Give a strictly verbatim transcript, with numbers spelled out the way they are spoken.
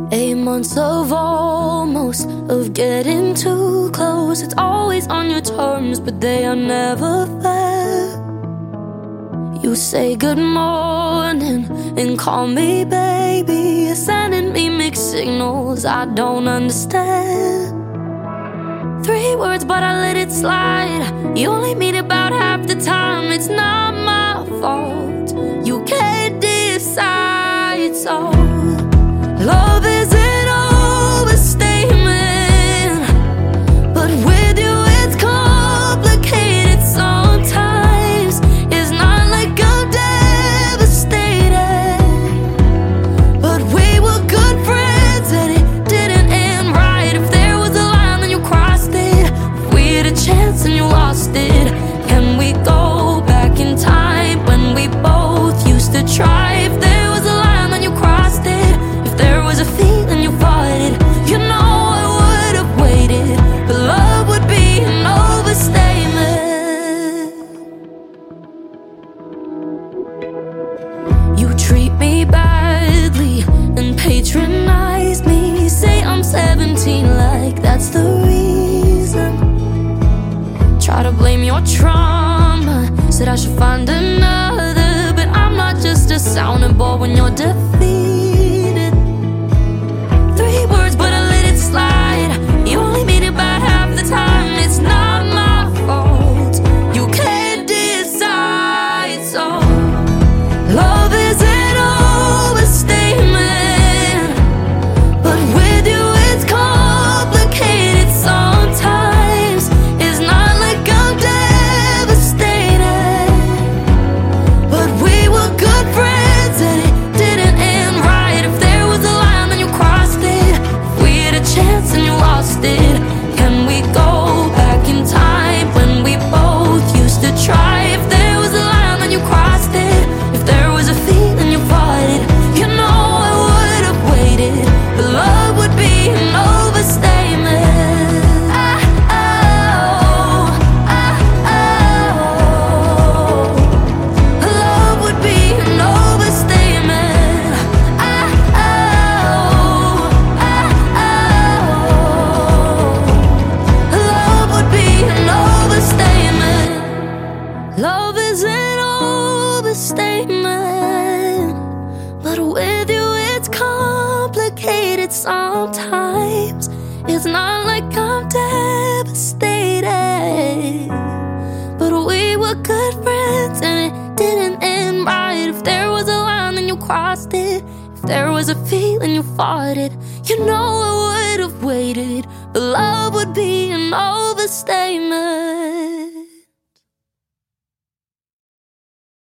Eight months of almost, of getting too close. It's always on your terms, but they are never fair. You say good morning and call me baby. You're sending me mixed signals I don't understand. Three words but I let it slide. You only mean about half the time. It's not my fault. You can't decide, so love is an overstatement, but with you it's complicated sometimes. It's not like I'm devastated, but we were good friends and it didn't end right. If there was a line then you crossed it. If we had a chance and you lost it, can we go back in time when we both used to try? If there was a line then you crossed it. If there was a feeling you fought it, you know I would have waited, but love would be an overstatement. You treat me badly and patronize me. Say I'm seventeen like that's the reason. Try to blame your trauma, said I should find another, but I'm not just a sounding board when you're defeated. Three words but I let it slide. You only mean about half the time. It's not my fault. You can't decide, so love is an overstatement, but with you it's complicated sometimes. It's not like I'm devastated, but we were good friends and it didn't end right. If there was a line then you crossed it. If we had a chance and you lost it, can we go back in time when we both used to try? If there was a line then you crossed it. If there was a feeling you fought it, you know I would have waited, but love would be an overstatement. Ah, oh, ah, oh. Love would be an overstatement. Ah, oh, ah, oh. Love would be an overstatement. Love is an overstatement, but with you it's complicated sometimes. It's not like I'm devastated, but we were good friends and it didn't end right. If there was a line then you crossed it. If there was a feeling you fought it, you know I would have waited, but love would be an overstatement.